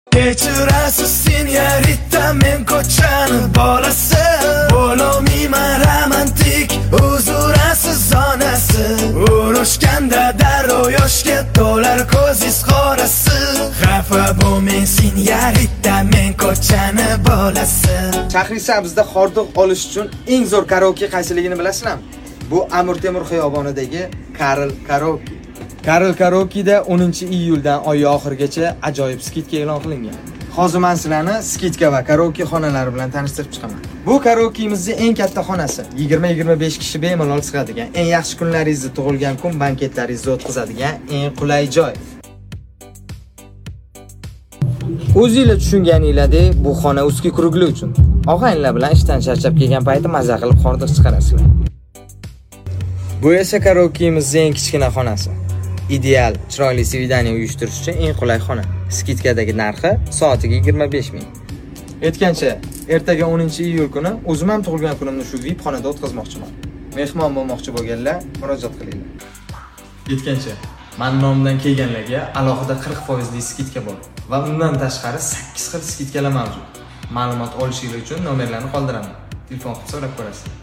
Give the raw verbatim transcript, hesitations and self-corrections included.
Kechirasiz senyorita, men ko'chani bolasi, bo'lolmayman romantik, uzurasiz onasi. Urushganda darrov yoshga to'lar ko'ziz qorasi. Xafa bo'lmang senyorita, men ko'chani bolasi. Shahrisabzda hordiq olish uchun eng zo'r karaoke qaysiligini bilasizlarmi? Bu Amir Temur xiyobonidagi Karl Karaoke. Karl Karaoke'da o'ninchi iyuldan oy oxirigacha ajoyib skitka e'lon qilingan. Hozir men sizlarni skitka va karaoke xonalari bilan tanishtirib chiqaman. Bu karaoke'mizning eng katta xonasi. yigirma yigirma besh kishi bemalol sig'adigan, eng yaxshi kunlaringizni, tug'ilgan kun banketlaringizni o'tkazadigan eng qulay joy. O'zingizlar tushunganinglardek, bu xona ustki kurugli uchun. Og'aynilar bilan ishdan charchab kelgan payti maza qilib hordiq chiqarasizlar. Bu esa karaoke'mizning eng kichkina xonasi. Ideal, chiroyli svidaniya uyushtirish uchun eng qulay xona. Skitkadagi narxi soatiga yigirma besh ming. Aytgancha, ertaga o'ninchi iyul kuni o'zim ham tug'ilgan kunimni shu V I P xonada o'tkazmoqchiman. Mehmon bo'lmoqchi bo'lganlar murojaat qilinglar. Aytgancha, men nomimdan kelganlarga alohida qirq foiz li skitka bor va undan tashqari sakkiz xil skitkalar mavjud. Ma'lumot olishingiz uchun nomerlarni qoldiraman. Telefon qilib so'rab ko'rasiz.